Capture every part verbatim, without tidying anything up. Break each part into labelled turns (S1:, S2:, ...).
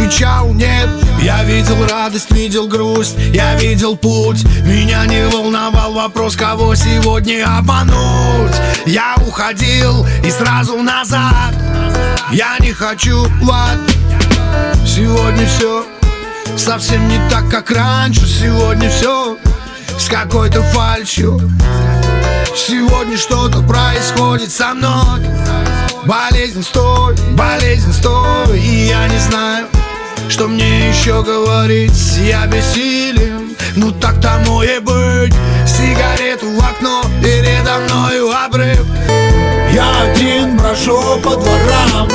S1: отвечал нет. Я видел радость, видел грусть, я видел путь. Меня не волновал вопрос, кого сегодня обмануть. Я уходил и сразу назад. Я не хочу в ад. Сегодня все совсем не так, как раньше. Сегодня все с какой-то фальшью. Сегодня что-то происходит со мной. Болезнь, стой, болезнь, стой. И я не знаю, что мне еще говорить. Я бессилен, ну так тому и быть. Сигарету в окно, передо мною обрыв. Я один брожу по дворам.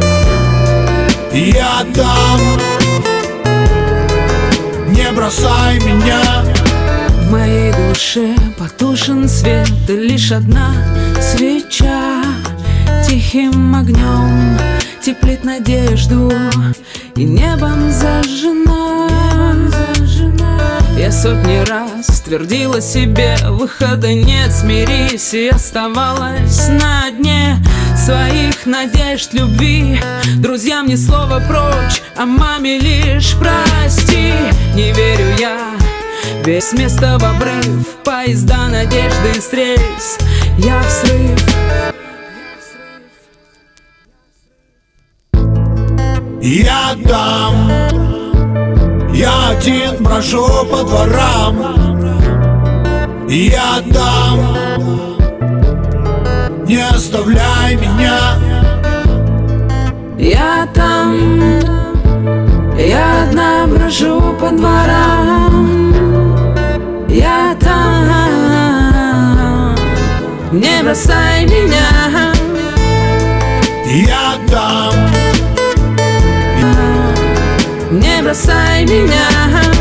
S1: Я там. Не бросай меня.
S2: В моей душе потушен свет, и лишь одна свеча тихим огнем теплит надежду, и небом зажжена. Я сотни раз твердила себе, выхода нет, смирись, и оставалась на дне своих надежд, любви. Друзьям ни слова прочь, а маме лишь прости. Не верю я, весь с места в обрыв, поезда надежды с рельс, я в срыв.
S1: Я там, я один брожу по дворам. Я там, не оставляй меня.
S2: Я там, я одна брожу по дворам. Я там, не бросай меня.
S1: Я там,
S2: не бросай меня.